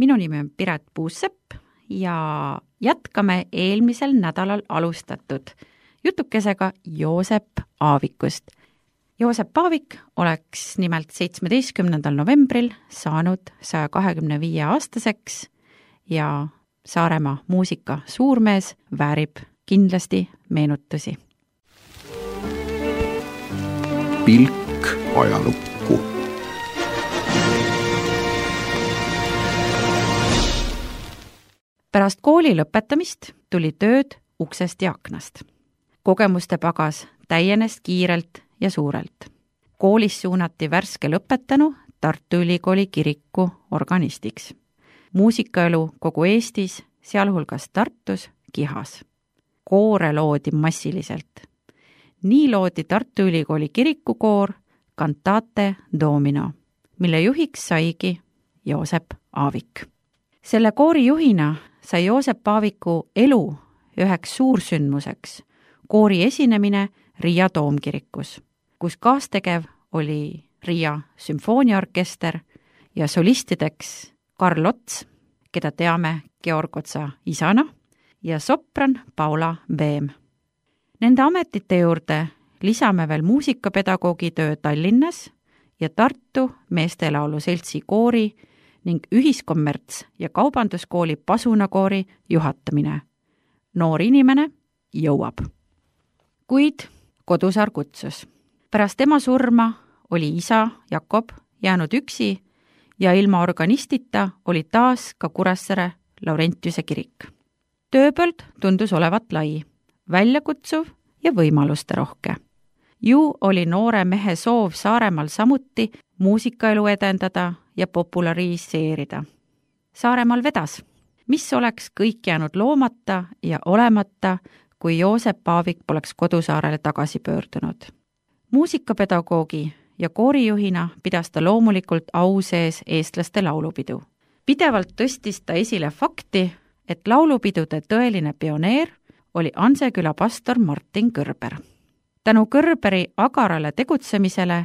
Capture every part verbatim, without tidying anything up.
Minu nimi on Piret Puussepp ja jätkame eelmisel nädalal alustatud jutukesega Joosep Aavikust. Joosep Aavik oleks nimelt seitsmeteistkümnendal novembril saanud saja kahekümne viie aastaseks ja Saaremaa muusika suurmees väärib kindlasti meenutusi. Pilk ajalukku. Pärast kooli lõpetamist tuli tööd uksest ja aknast. Kogemuste pagas täienes kiirelt ja suurelt. Koolis suunati värske lõpetanu Tartu Ülikooli kiriku organistiks. Muusikaelu kogu Eestis, sealhulgas Tartus, kihas. Koore loodi massiliselt. Nii loodi Tartu Ülikooli kirikukoor Cantate Domino, mille juhiks saigi Joosep Aavik. Selle koori juhina sai Joosep Aaviku elu üheks suursündmuseks koori esinemine Riia Toomkirikus, kus kaastegev oli Riia sümfooniaorkester ja solistideks Karl Ots, keda teame Georg Otsa isana, ja sopran Paula Veem. Nende ametite juurde lisame veel muusikapedagoogi töö Tallinnas ja Tartu meestelaulu seltsi koori ning ühiskommerts- ja kaubanduskooli pasunakoori juhatamine. Noor inimene jõuab. Kuid Kodusaar kutsus. Pärast tema surma oli isa Jakob jäänud üksi ja ilma organistita oli taas ka Kuressaare Laurentiuse kirik. Tööpõld tundus olevat lai, väljakutsuv ja võimaluste rohke. Ju oli noore mehe soov Saaremaal samuti muusikaelu edendada ja populariseerida. Saaremaal vedas, mis oleks kõik jäänud loomata ja olemata, kui Joosep Aavik poleks Kodusaarele tagasi pöördunud. Muusikapedagoogi ja koorijuhina pidas ta loomulikult au sees eestlaste laulupidu. Pidevalt tõstis ta esile fakti, et laulupidude tõeline pioneer oli Anseküla pastor Martin Kõrber. Tänu Kõrberi agarale tegutsemisele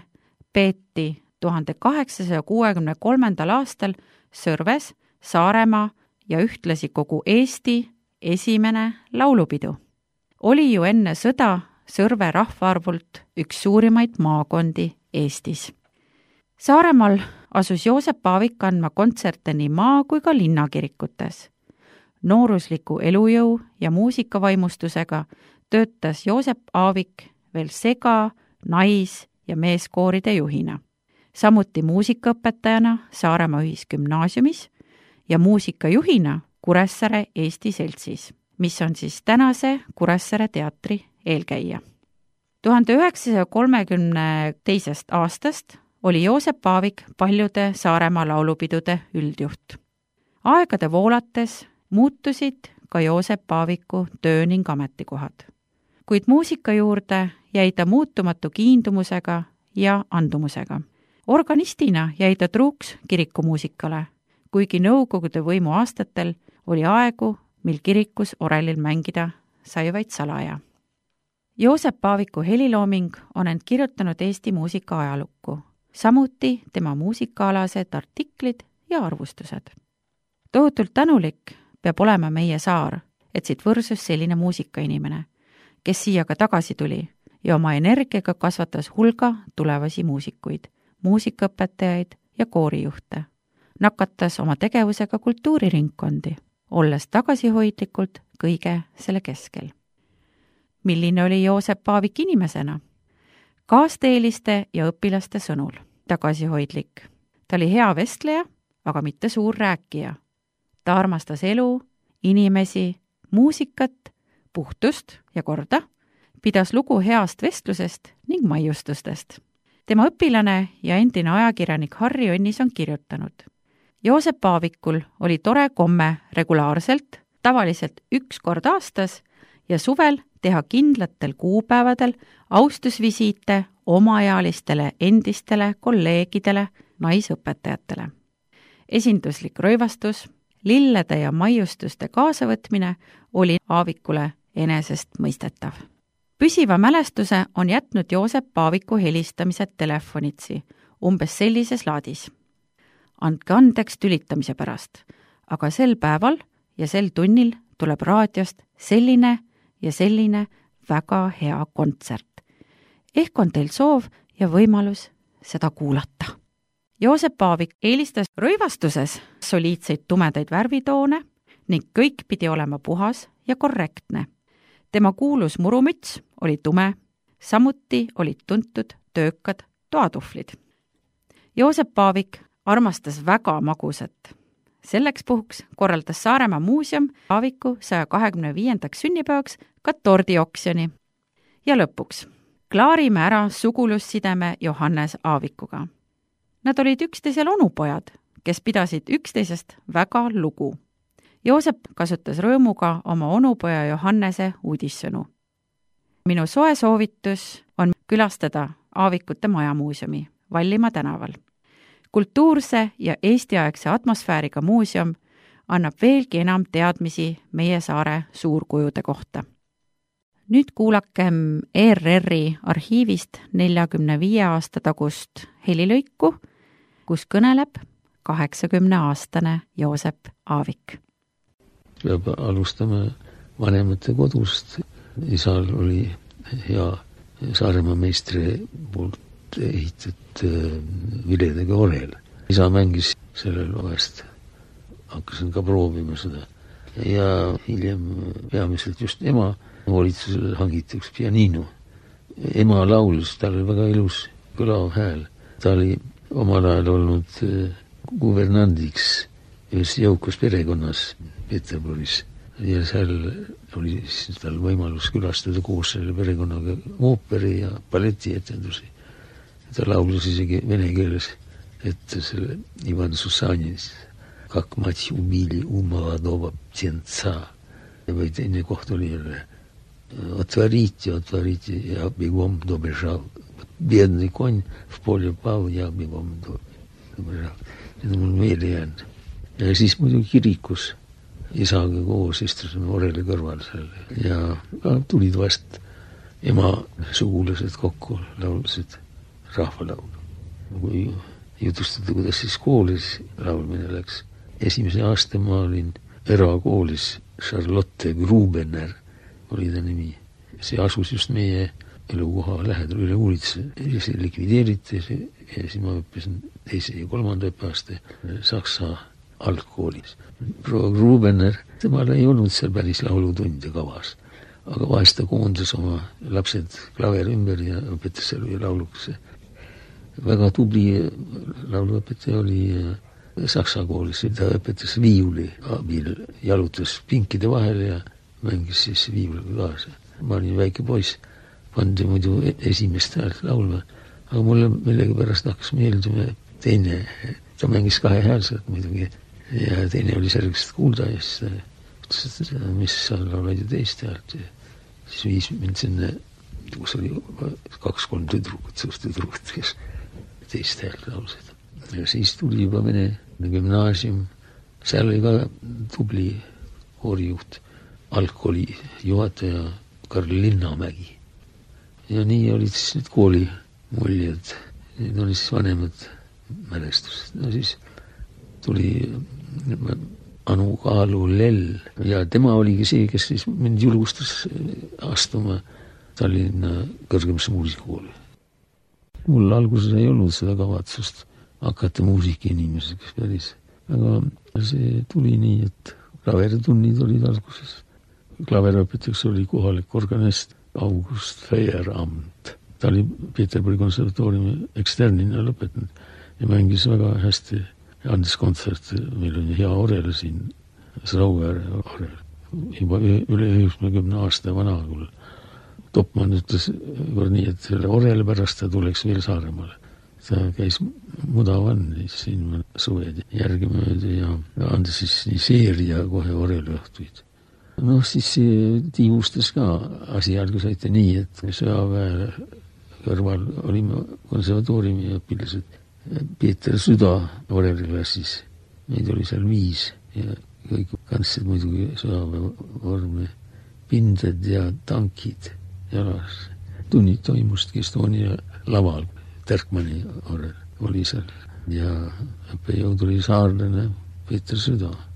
peeti tuhande kaheksasaja kuuekümne kolmandal aastal Sõrves, Saaremaa ja ühtlasi kogu Eesti esimene laulupidu. Oli ju enne sõda Sõrve rahvaarvult üks suurimaid maakondi Eestis. Saaremaal asus Joosep Aavik andma kontserte nii maa- kui ka linnakirikutes. Noorusliku elujõu ja muusikavaimustusega töötas Joosep Aavik veel sega-, nais- ja meeskooride juhina. Samuti muusikaõpetajana Saaremaa ühisgümnaasiumis ja muusikajuhina Kuressaare Eesti seltsis, mis on siis tänase Kuressaare teatri eelkäija. tuhande üheksasaja kolmekümne teisest aastast oli Joosep Aavik paljude Saaremaa laulupidude üldjuht. Aegade voolates muutusid ka Joosep Aaviku töö ning ametikohad. Kuid muusika juurde jäi ta muutumatu kiindumusega ja andumusega. Organistina jäi ta truuks kirikumuusikale, kuigi Nõukogude võimu aastatel oli aegu, mil kirikus orelil mängida sai vaid salaja. Joosep Aaviku helilooming on end kirjutanud Eesti muusika ajalukku, samuti tema muusikaalased artiklid ja arvustused. Tohutult tänulik peab olema meie saar, et siit võrsus selline muusikainimene, kes siia ka tagasi tuli ja oma energiaga kasvatas hulga tulevasi muusikuid, muusikaõpetajaid ja koorijuhte. Nakatas oma tegevusega kultuuriringkondi, olles tagasihoidlikult kõige selle keskel. Milline oli Joosep Aavik inimesena? Kaasteeliste ja õpilaste sõnul tagasihoidlik. Ta oli hea vestleja, aga mitte suur rääkija. Ta armastas elu, inimesi, muusikat, puhtust ja korda, pidas lugu heast vestlusest ning maiustustest. Tema õpilane ja endine ajakirjanik Harri Õnnis on kirjutanud. Joosep Aavikul oli tore komme regulaarselt, tavaliselt üks kord aastas ja suvel teha kindlatel kuupäevadel austusvisiite omaealistele endistele kolleegidele, naisõpetajatele. Esinduslik rõivastus, lillede ja maiustuste kaasavõtmine oli Aavikule enesest mõistetav. Püsiva mälestuse on jätnud Joosep Aaviku helistamised telefonitsi, umbes sellises laadis. Andke andeks tülitamise pärast, aga sel päeval ja sel tunnil tuleb raadiost selline ja selline väga hea kontsert. Ehk on teil soov ja võimalus seda kuulata. Joosep Aavik eelistas rõivastuses soliidseid tumedaid värvitoone ning kõik pidi olema puhas ja korrektne. Tema kuulus murumüts oli tume, samuti olid tuntud töökad toatuflid. Joosep Aavik armastas väga magusat. Selleks puhuks korraldas Saaremaa muuseum Aaviku saja kahekümne viiendaks sünnipäevaks ka tordioksjoni. Ja lõpuks klaarime ära sugulussideme Johannes Aavikuga. Nad olid üksteisel onupojad, kes pidasid üksteisest väga lugu. Joosep kasutas rõõmuga oma onupoja Johannese uudissõnu. Minu soe soovitus on külastada Aavikute majamuuseumi Vallimaa tänaval. Kultuurse ja eestiaegse atmosfääriga muuseum annab veelgi enam teadmisi meie saare suurkujude kohta. Nüüd kuulakem E R R-i arhiivist neljakümne viie aasta tagust helilõiku, kus kõneleb kaheksakümne aastane Joosep Aavik. Peab alustama vanemate kodust. Isal oli hea Saaremaa meistri poolt ehitatud viledega orel. Isa mängis sellel vahest. Hakkasin ka proovima seda. Ja hiljem peamiselt just ema valitsusele hangiti üks pianino. Ema laulis, tal oli väga ilus kõlav hääl. Ta oli omal ajal olnud guvernandiks ühes jõukus perekonnas Peterburis. Ja seal oli siis tal võimalus külastada koos selle perekonnaga ooperi ja balletietendusi. Ta laulis isegi vene keeles, et selle Ivan Susanis Kak mati ubili u молодого птенца. Või teine koht oli jälle Отворите, отворите, я бегом добежал. Бедный конь в поле пал, я бегом добежал. Need on mul meelde jäänud. Ja siis muidu kirikus isaga koos istusime oreli kõrval seal. Ja tulid vast ema sugulased kokku, laulsid rahvalaulu. Kui jutustada, kuidas siis koolis laulmine läks. Esimese aasta ma olin erakoolis Charlotte Grubener oli ta nimi. See asus just meie elukoha lähedal üle uulitse. See likvideeriti ja siis ma õppisin teise ja kolmanda õppeaasta Saksa algkoolis. Proua Grubener, temal ei olnud seal päris laulutunde kavas, aga vahest ta koondas oma lapsed klaver ümber ja õpetas seal ja lauluks. Väga tubli lauluõpetaja oli Saksa koolis. Ta õpetas viiuli abil, jalutas pinkide vahel ja mängis siis viiuliga kaasa. Ma olin väike poiss, pandi muidu esimest häält laulma, aga mulle millegi pärast hakkas meeldima teine. Ta mängis kahe häälselt muidugi ja teine oli selgest kuulda ja siis ta ütles, et mis sa laulad ju teist häält. Siis viis mind sinna, kus oli kaks-kolm tüdrukut, suust tüdrukut, kes teist häält laulsid. Ja siis tuli juba Vene gümnaasium. Seal oli ka tubli koorijuht, algkooli juhataja Karl Linnamägi. Ja nii olid siis need kooli muljed. Need olid siis vanemad mälestused. No siis tuli Anu Kaalu Lell ja tema oligi see, kes siis mind julgustas astuma Tallinna kõrgemasse muusikakooli. Mul alguses ei olnud seda kavatsust hakata muusiki inimeseks päris. Aga see tuli nii, et klaveritunnid olid alguses. Klaverõpetajaks oli kohalik organist August Feieramt. Ta oli Peterburi konservatooriumi eksternina lõpetanud ja mängis väga hästi ja andis kontserte. Meil on hea orel siin, Srauer orel. Juba üle üheksakümne aasta vana küll. Topman ütles nii, et selle orel pärast ta tuleks veel Saaremaale. Ta käis mudavannis siin suved järgi mööda ja andis siis nii seeria kohe orelõhtuid. No siis tiivustas ka asi algus aita nii, et sõjaväe kõrval olime konservatooriumi õpilased. Peeter Süda orelklassis. Meid oli seal viis ja kõik kandsid muidugi sõjaväe vorme, pindad ja tankid jalas. Tunnid toimuski Estonia laval. Terkmani orel oli seal ja õppejõud oli saarlane Peeter Süda.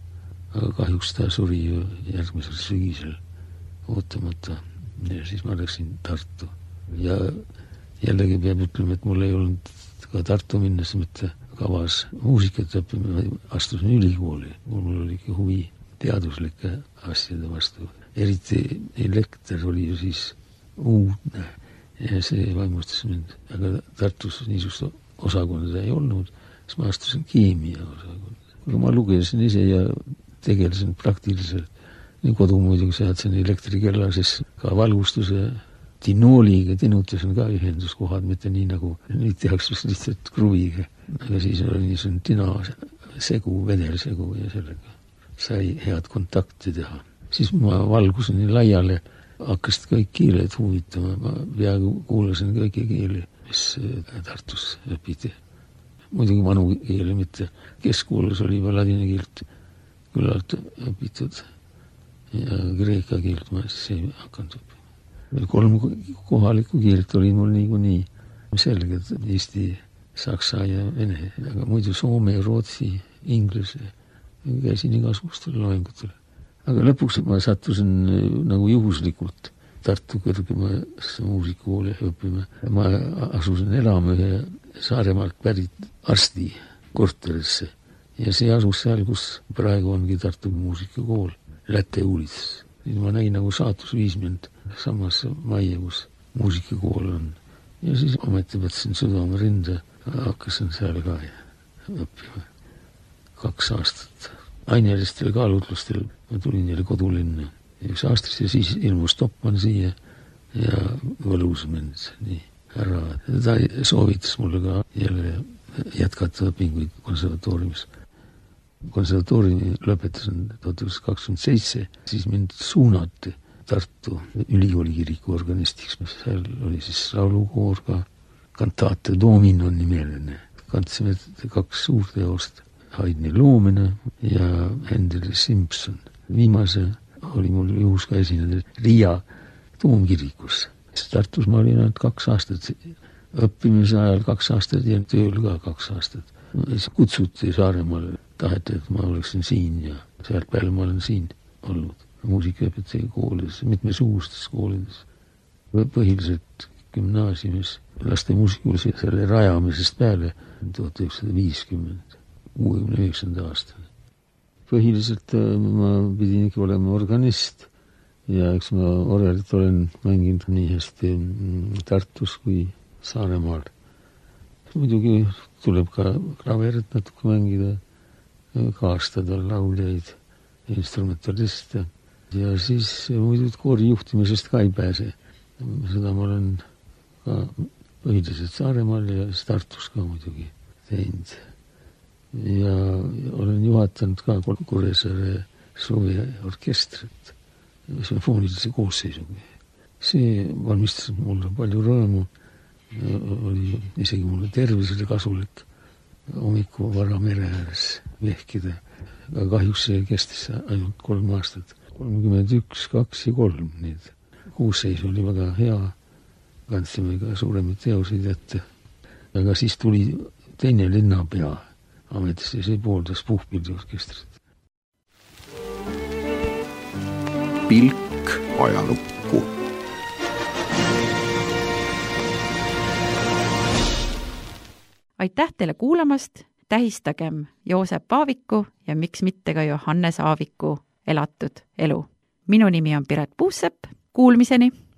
aga kahjuks ta suri ju järgmisel sügisel ootamata ja siis ma läksin Tartu. Ja jällegi peab ütlema, et mul ei olnud ka Tartu minnes mitte kavas muusikat õppima, astusin ülikooli. Mul oli ikka huvi teaduslike asjade vastu. Eriti elekter oli ju siis uudne ja see vaimustas mind. Aga Tartus niisugust osakonda ei olnud, siis ma astusin keemia osakonda. Aga ma lugesin ise ja tegelesin praktiliselt. Nii kodu muidugi seadsin elektrikella, siis ka valgustuse tinooliga tinutasin ka ühenduskohad, mitte nii nagu nüüd tehakse lihtsalt kruviga. Aga siis oli niisugune tina segu, vedelsegu ja sellega sai head kontakti teha. Siis ma valgusin nii laiale, hakkasid kõik keeled huvitama. Ma peaaegu kuulasin kõiki keeli, mis Tartus õpiti. Muidugi vanu keeli, mitte keskkoolis oli juba ladina keelt küllalt õpitud ja kreeka keelt ma siis ei hakanud õppima. Kolm kohalikku keelt oli mul niikuinii selged, eesti, saksa ja vene, aga muidu soome, rootsi, inglise, käisin igasugustel loengutele. Aga lõpuks ma sattusin nagu juhuslikult Tartu kõrgemasse muusikakooli õppima. Ma asusin elama ühe Saaremaalt pärit arsti korterisse ja see asus seal, kus praegu ongi Tartu muusikakool, Läte ulises. Ma näin nagu saatus viis mind samas majja, kus muusikakool on. Ja siis ometi võtsin südame rinda, hakkasin seal ka õppima. Kaks aastat. Ainelistel kaalutlustel ma tulin jälle kodulinna. Üks aastast ja siis ilmus Topman siia ja võlus mind nii ära. Ta soovitas mulle ka jälle jätkata õpinguid konservatooriumis. Konservatooriumi lõpetasin tuhat üheksasada kakskümmend seitse, siis mind suunati Tartu ülikooli kiriku organistiks. Seal oli siis laulukoor ka, kantaate Domino nimeline. Kantsime kaks suurteost, Haydni loomine ja Hendel Simpson. Viimase oli mul juhus ka esineda Riia Toomkirikus. Tartus ma olin ainult kaks aastat, õppimise ajal kaks aastat ja tööl ka kaks aastat. Kutsuti Saaremaale, taheti, et ma oleksin siin ja sealt peale ma olen siin olnud. Muusikaõpetaja koolides, mitmesugustes koolides, põhiliselt gümnaasiumis, laste muusikul selle rajamisest peale tuhat üheksasada viiskümmend, kuuekümne üheksanda aastani. Põhiliselt ma pidin ikka olema organist ja eks ma orelit olen mänginud nii hästi Tartus kui Saaremaal. Muidugi tuleb ka klaverit natuke mängida, kaastada lauljaid, instrumentaliste ja siis muidugi koori juhtimisest ka ei pääse. Seda ma olen ka põhiliselt Saaremaal ja Tartus ka muidugi teinud. Ja olen juhatanud ka Kuressaare suveorkestrit sümfoonilise koosseisuga. See valmistas mulle palju rõõmu, oli isegi mulle tervisele kasulik hommiku vara mere ääres vehkida. Aga kahjuks see kestis ainult kolm aastat, kolmkümmend üks, kaks ja kolm. Need koosseis oli väga hea, kandsime ka suuremaid teoseid ette. Aga siis tuli teine linnapea ametisse ja see pooldas puhkpilliorkestrit. Pilk ajalukku. Aitäh teile kuulamast, tähistagem Joosep Aaviku ja miks mitte ka Johannes Aaviku elatud elu. Minu nimi on Piret Puusepp, kuulmiseni!